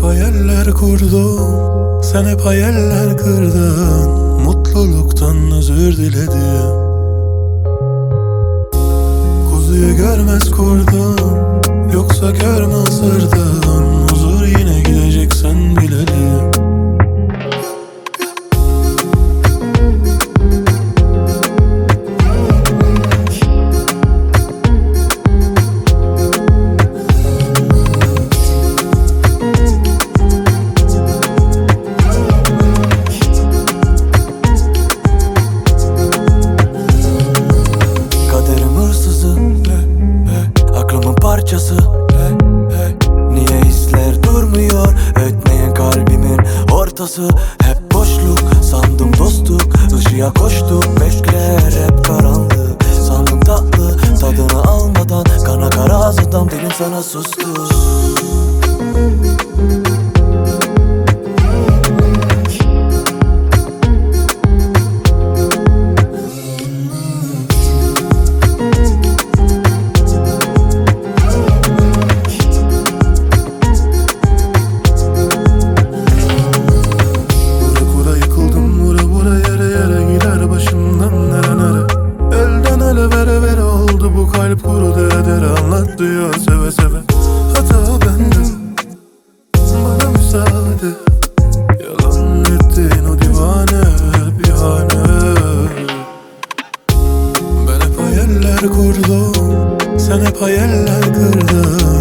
hayaller kurdum, sen hep hayaller kırdın. Mutluluktan özür diledim. Kuzuyu görmez kurdum, yoksa kör mü ısırdın? Huzur yine gidecek, sen bilelim. Parçası niye hisler durmuyor, ötmeyen kalbimin ortası. Hep boşluk sandım dostluk, ışığa koştuk, meşkler hep karanlık. Sandım tatlı, tadını almadan kana kara ağzından dilim sana sustu. Kalp kurudu eder, anlat diyor seve seve. Hata bende, bana müsaade. Yalan ettin o divane bir hane. Ben hep hayaller kurdum, sen hep hayaller kırdın.